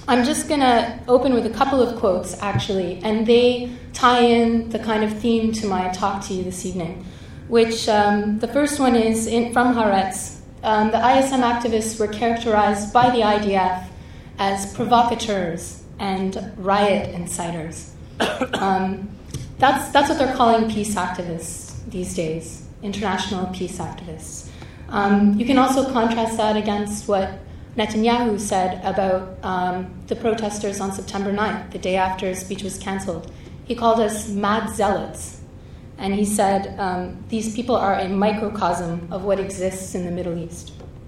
I'm just going to open with a couple of quotes, actually, and they tie in the kind of theme to my talk to you this evening, which the first one is from Haaretz. The ISM activists were characterized by the IDF as provocateurs and riot inciters. That's what they're calling peace activists these days, international peace activists. You can also contrast that against what Netanyahu said about the protesters on September 9th, the day after his speech was canceled. He called us mad zealots. And he said, these people are a microcosm of what exists in the Middle East.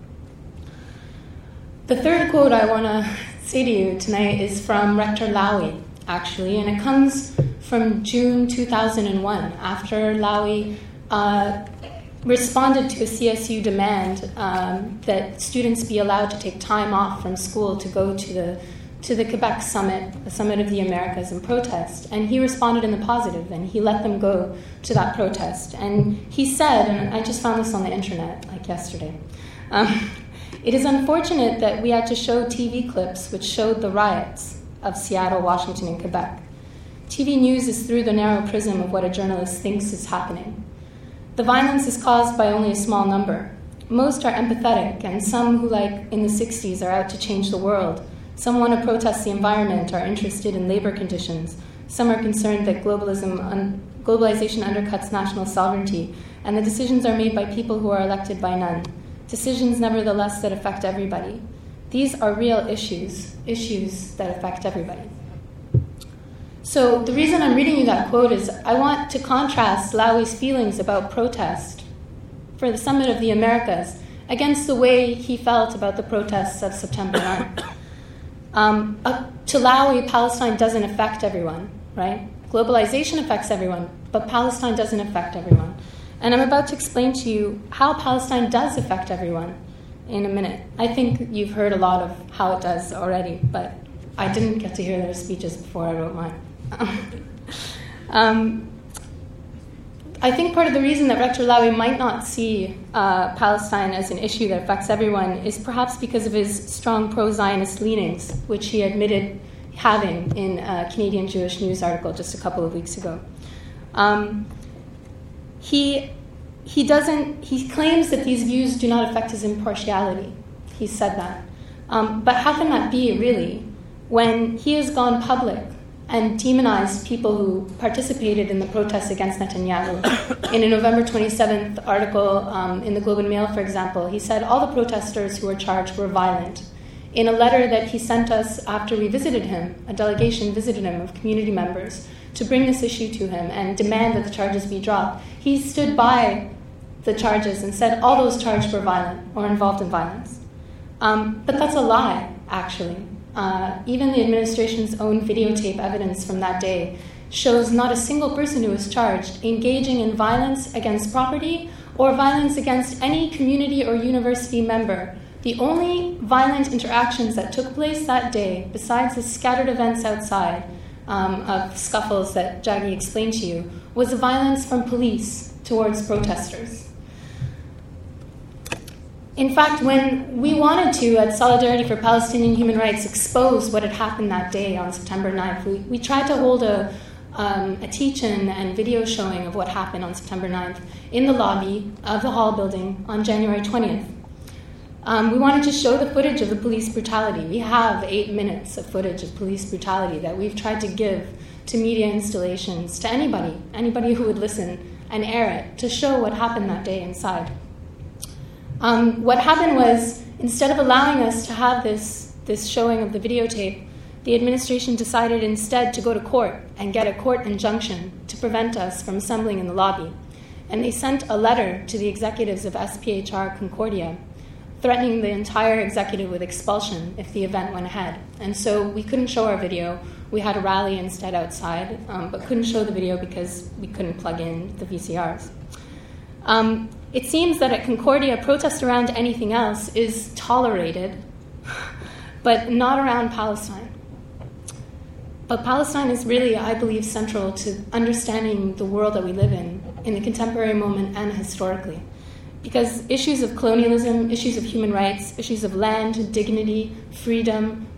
The third quote I want to say to you tonight is from Rector Lawi, actually, and it comes from June 2001, after Lawi responded to a CSU demand that students be allowed to take time off from school to go to the Quebec Summit, the Summit of the Americas, and protest. And he responded in the positive, and he let them go to that protest. And he said, and I just found this on the internet, like yesterday, it is unfortunate that we had to show TV clips which showed the riots of Seattle, Washington, and Quebec. TV news is through the narrow prism of what a journalist thinks is happening. The violence is caused by only a small number. Most are empathetic, and some who, like in the 60s, are out to change the world. Some want to protest the environment, are interested in labor conditions. Some are concerned that globalization undercuts national sovereignty, and the decisions are made by people who are elected by none. Decisions, nevertheless, that affect everybody. These are real issues that affect everybody. So the reason I'm reading you that quote is I want to contrast Lawi's feelings about protest for the Summit of the Americas against the way he felt about the protests of September 9th. To Lawi, Palestine doesn't affect everyone, right? Globalization affects everyone, but Palestine doesn't affect everyone. And I'm about to explain to you how Palestine does affect everyone in a minute. I think you've heard a lot of how it does already, but I didn't get to hear their speeches before I wrote mine. I think part of the reason that Rector Lawi might not see Palestine as an issue that affects everyone is perhaps because of his strong pro-Zionist leanings, which he admitted having in a Canadian Jewish News article just a couple of weeks ago. He claims that these views do not affect his impartiality. He said that. But how can that be, really, when he has gone public and demonized people who participated in the protests against Netanyahu? In a November 27th article in the Globe and Mail, for example, he said all the protesters who were charged were violent. In a letter that he sent us after we visited him, a delegation visited him of community members to bring this issue to him and demand that the charges be dropped, he stood by the charges and said all those charged were violent or involved in violence. But that's a lie, actually. Even the administration's own videotape evidence from that day shows not a single person who was charged engaging in violence against property or violence against any community or university member. The only violent interactions that took place that day, besides the scattered events outside of scuffles that Jaggy explained to you, was violence from police towards protesters. In fact, when we wanted to, at Solidarity for Palestinian Human Rights, expose what had happened that day on September 9th, we tried to hold a teach-in and video showing of what happened on September 9th in the lobby of the Hall building on January 20th. We wanted to show the footage of the police brutality. We have 8 minutes of footage of police brutality that we've tried to give to media installations, to anybody who would listen and air it, to show what happened that day inside. What happened was, instead of allowing us to have this showing of the videotape, the administration decided instead to go to court and get a court injunction to prevent us from assembling in the lobby. And they sent a letter to the executives of SPHR Concordia, threatening the entire executive with expulsion if the event went ahead. And so we couldn't show our video. We had a rally instead outside, but couldn't show the video because we couldn't plug in the VCRs. It seems that at Concordia, protest around anything else is tolerated, but not around Palestine. But Palestine is really, I believe, central to understanding the world that we live in the contemporary moment and historically. Because issues of colonialism, issues of human rights, issues of land, dignity, freedom,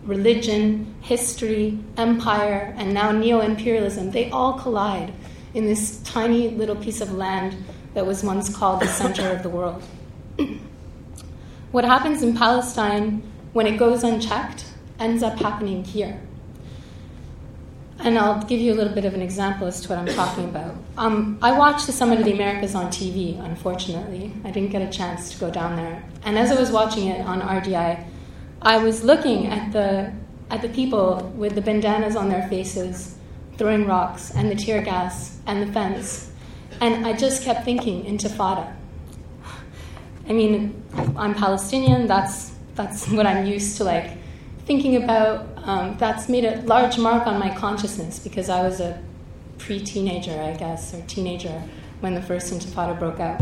religion, history, empire, and now neo-imperialism, they all collide in this tiny little piece of land that was once called the center of the world. What happens in Palestine when it goes unchecked ends up happening here. And I'll give you a little bit of an example as to what I'm talking about. I watched the Summit of the Americas on TV, unfortunately. I didn't get a chance to go down there. And as I was watching it on RDI, I was looking at the people with the bandanas on their faces, throwing rocks, and the tear gas, and the fence. And I just kept thinking, Intifada. I mean, I'm Palestinian, that's what I'm used to, thinking about. That's made a large mark on my consciousness because I was a pre-teenager, I guess, or teenager when the first Intifada broke out.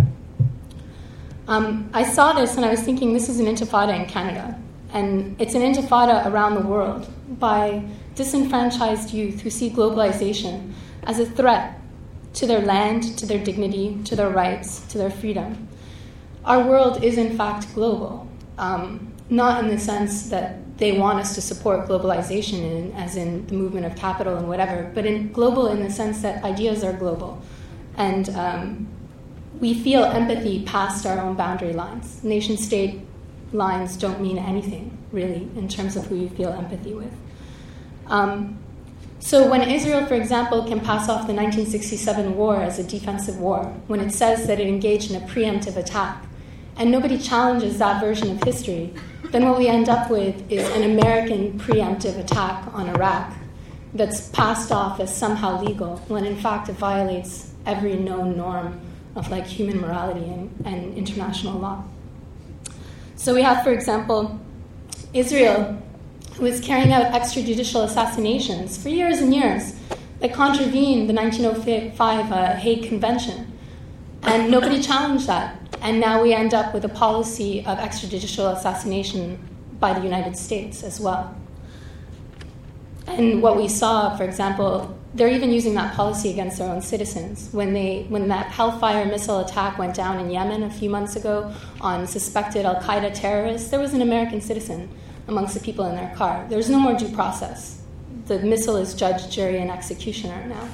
I saw this and I was thinking, this is an Intifada in Canada. And it's an Intifada around the world by disenfranchised youth who see globalization as a threat to their land, to their dignity, to their rights, to their freedom. Our world is in fact global, not in the sense that they want us to support globalization as in the movement of capital and whatever, but global in the sense that ideas are global. And we feel empathy past our own boundary lines. Nation-state lines don't mean anything, really, in terms of who you feel empathy with. So when Israel, for example, can pass off the 1967 war as a defensive war, when it says that it engaged in a preemptive attack, and nobody challenges that version of history, then what we end up with is an American preemptive attack on Iraq that's passed off as somehow legal, when in fact it violates every known norm of human morality and international law. So we have, for example, Israel, who is carrying out extrajudicial assassinations for years and years that contravened the 1905 Hague Convention. And nobody challenged that. And now we end up with a policy of extrajudicial assassination by the United States as well. And what we saw, for example, they're even using that policy against their own citizens. When that Hellfire missile attack went down in Yemen a few months ago on suspected al-Qaeda terrorists, there was an American citizen amongst the people in their car. There's no more due process. The missile is judge, jury, and executioner now.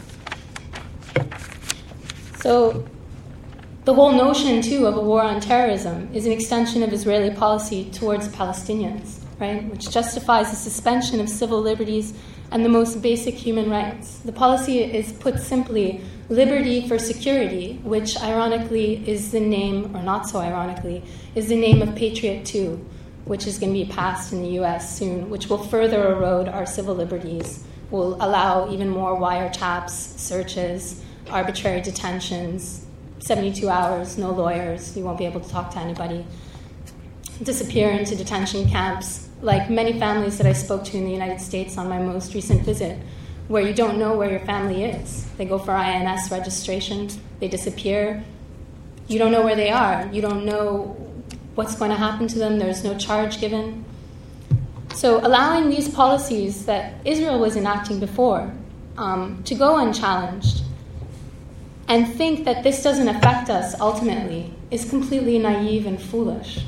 So the whole notion, too, of a war on terrorism is an extension of Israeli policy towards Palestinians, right, which justifies the suspension of civil liberties and the most basic human rights. The policy is, put simply, liberty for security, which ironically is the name, or not so ironically, is the name of Patriot 2, which is going to be passed in the U.S. soon, which will further erode our civil liberties, will allow even more wiretaps, searches, arbitrary detentions, 72 hours, no lawyers, you won't be able to talk to anybody, disappear into detention camps, like many families that I spoke to in the United States on my most recent visit, where you don't know where your family is. They go for INS registration, they disappear, you don't know where they are, you don't know what's going to happen to them, there's no charge given. So allowing these policies that Israel was enacting before to go unchallenged and think that this doesn't affect us ultimately is completely naive and foolish.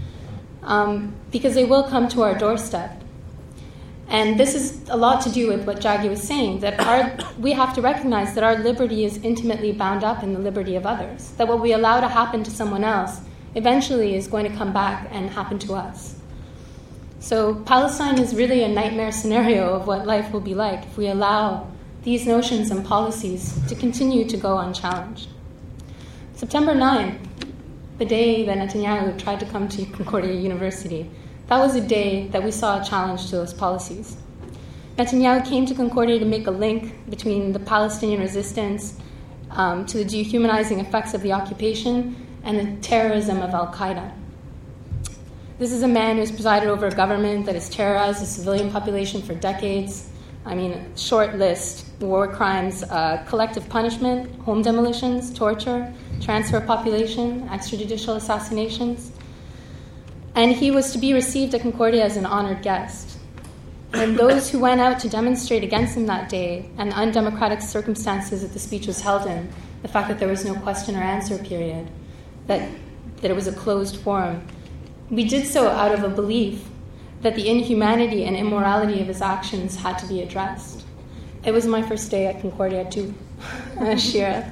Because they will come to our doorstep. And this is a lot to do with what Jaggi was saying, that we have to recognize that our liberty is intimately bound up in the liberty of others, that what we allow to happen to someone else eventually is going to come back and happen to us. So Palestine is really a nightmare scenario of what life will be like if we allow these notions and policies to continue to go unchallenged. September 9th, the day that Netanyahu tried to come to Concordia University, that was a day that we saw a challenge to those policies. Netanyahu came to Concordia to make a link between the Palestinian resistance to the dehumanizing effects of the occupation and the terrorism of al-Qaeda. This is a man who's presided over a government that has terrorized the civilian population for decades. I mean, short list: war crimes, collective punishment, home demolitions, torture, transfer of population, extrajudicial assassinations. And he was to be received at Concordia as an honored guest. And those who went out to demonstrate against him that day, and the undemocratic circumstances that the speech was held in, the fact that there was no question or answer period, that it was a closed forum, we did so out of a belief that the inhumanity and immorality of his actions had to be addressed. It was my first day at Concordia too, Shira.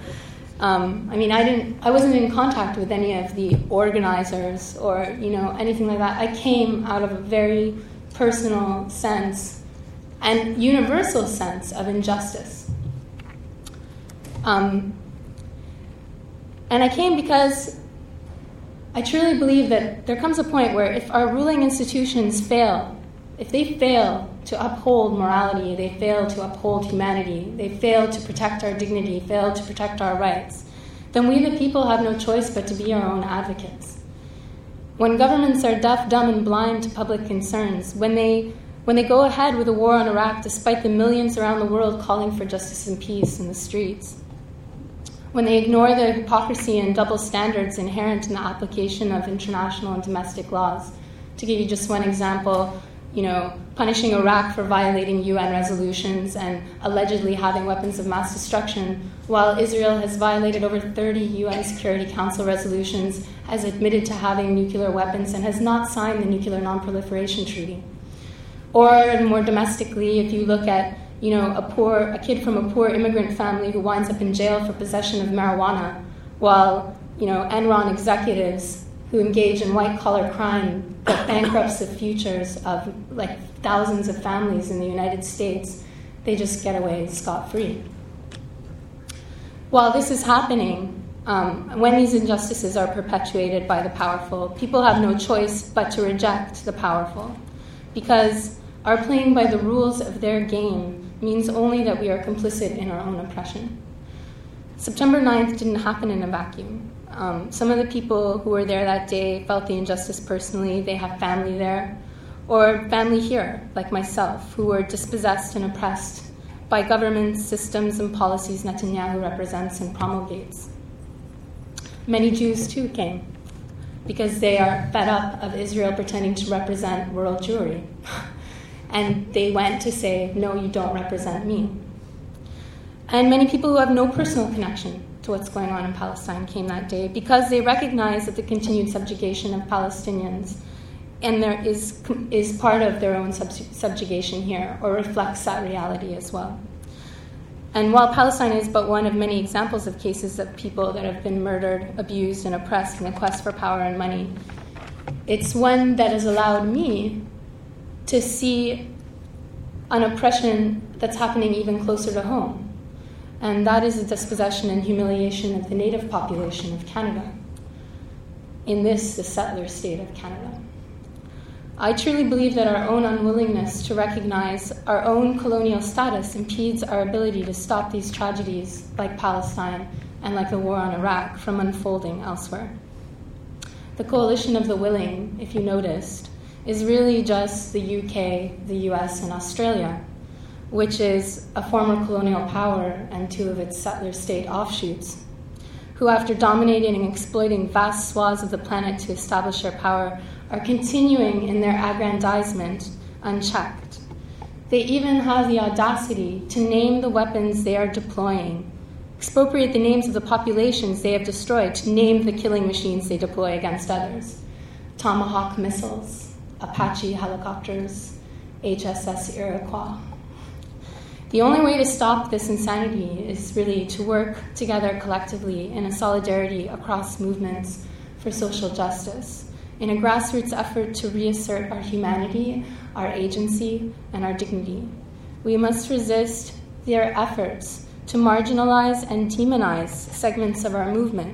I wasn't in contact with any of the organizers or, anything like that. I came out of a very personal sense and universal sense of injustice. And I came because I truly believe that there comes a point where if our ruling institutions fail, if they fail to uphold morality, they fail to uphold humanity, they fail to protect our dignity, fail to protect our rights, then we the people have no choice but to be our own advocates. When governments are deaf, dumb, and blind to public concerns, when they go ahead with a war on Iraq despite the millions around the world calling for justice and peace in the streets, when they ignore the hypocrisy and double standards inherent in the application of international and domestic laws. To give you just one example, punishing Iraq for violating UN resolutions and allegedly having weapons of mass destruction, while Israel has violated over 30 UN Security Council resolutions, has admitted to having nuclear weapons, and has not signed the Nuclear Non-Proliferation Treaty. Or more domestically, if you look at a kid from a poor immigrant family who winds up in jail for possession of marijuana, while Enron executives who engage in white-collar crime that bankrupts the futures of thousands of families in the United States, they just get away scot-free. While this is happening, when these injustices are perpetuated by the powerful, people have no choice but to reject the powerful, because our playing by the rules of their game means only that we are complicit in our own oppression. September 9th didn't happen in a vacuum. Some of the people who were there that day felt the injustice personally. They have family there, or family here, like myself, who were dispossessed and oppressed by governments, systems, and policies Netanyahu represents and promulgates. Many Jews, too, came, because they are fed up of Israel pretending to represent world Jewry. And they went to say, no, you don't represent me. And many people who have no personal connection to what's going on in Palestine came that day because they recognize that the continued subjugation of Palestinians and there is part of their own subjugation here, or reflects that reality as well. And while Palestine is but one of many examples of cases of people that have been murdered, abused, and oppressed in the quest for power and money, it's one that has allowed me to see an oppression that's happening even closer to home. And that is the dispossession and humiliation of the native population of Canada, in the settler state of Canada. I truly believe that our own unwillingness to recognize our own colonial status impedes our ability to stop these tragedies like Palestine and like the war on Iraq from unfolding elsewhere. The coalition of the willing, if you noticed, is really just the UK, the US, and Australia, which is a former colonial power and two of its settler state offshoots, who, after dominating and exploiting vast swaths of the planet to establish their power, are continuing in their aggrandizement unchecked. They even have the audacity to name the weapons they are deploying, expropriate the names of the populations they have destroyed to name the killing machines they deploy against others. Tomahawk missiles, Apache helicopters, HSS Iroquois. The only way to stop this insanity is really to work together collectively in a solidarity across movements for social justice, in a grassroots effort to reassert our humanity, our agency, and our dignity. We must resist their efforts to marginalize and demonize segments of our movement.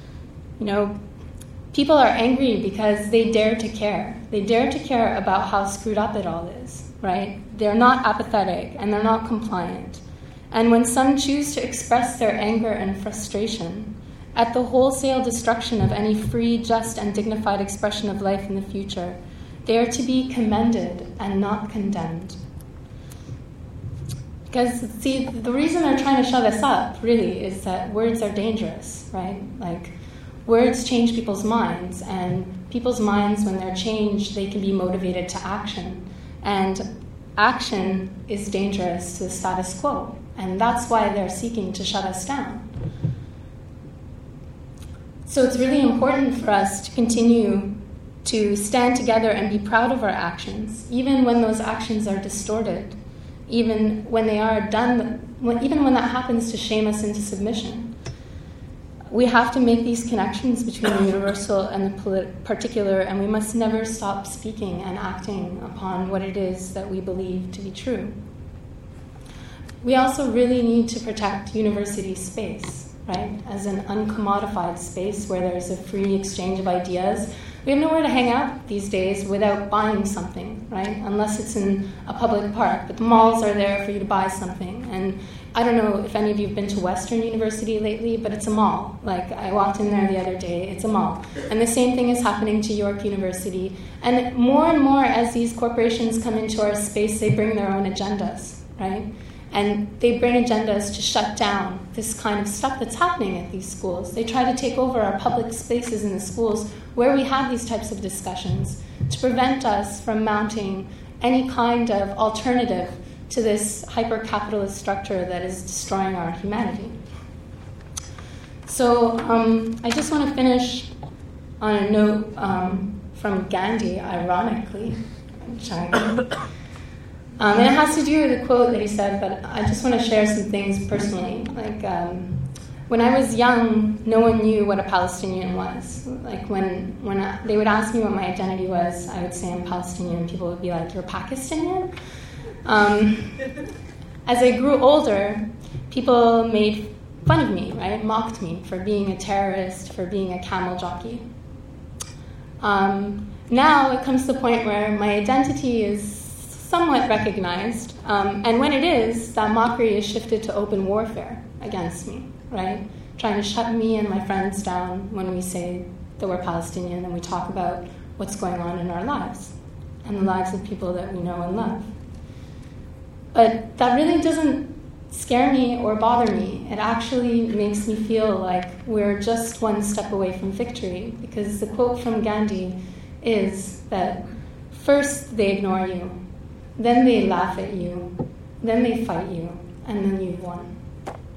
People are angry because they dare to care. They dare to care about how screwed up it all is, right? They're not apathetic and they're not compliant. And when some choose to express their anger and frustration at the wholesale destruction of any free, just, and dignified expression of life in the future, they are to be commended and not condemned. Because, see, the reason they're trying to shut us up, really, is that words are dangerous, right? Words change people's minds, and people's minds, when they're changed, they can be motivated to action. And action is dangerous to the status quo, and that's why they're seeking to shut us down. So it's really important for us to continue to stand together and be proud of our actions, even when those actions are distorted, even when they are done, even when that happens to shame us into submission. We have to make these connections between the universal and the particular, and we must never stop speaking and acting upon what it is that we believe to be true. We also really need to protect university space, right, as an uncommodified space where there's a free exchange of ideas. We have nowhere to hang out these days without buying something, right, unless it's in a public park. But the malls are there for you to buy something. And I don't know if any of you have been to Western University lately, but it's a mall. Like, I walked in there the other day, it's a mall. And the same thing is happening to York University. And more, as these corporations come into our space, they bring their own agendas, right? And they bring agendas to shut down this kind of stuff that's happening at these schools. They try to take over our public spaces in the schools where we have these types of discussions to prevent us from mounting any kind of alternative to this hyper-capitalist structure that is destroying our humanity. So I just want to finish on a note from Gandhi, ironically. And it has to do with a quote that he said, but I just want to share some things personally. Like, when I was young, no one knew what a Palestinian was. Like, when they would ask me what my identity was, I would say I'm Palestinian, and people would be like, you're Pakistani? As I grew older, people made fun of me, right? Mocked me for being a terrorist, for being a camel jockey. Now it comes to the point where my identity is somewhat recognized, and when it is, that mockery is shifted to open warfare against me, right? Trying to shut me and my friends down when we say that we're Palestinian and we talk about what's going on in our lives and the lives of people that we know and love. But that really doesn't scare me or bother me. It actually makes me feel like we're just one step away from victory, because the quote from Gandhi is that first they ignore you, then they laugh at you, then they fight you, and then you've won.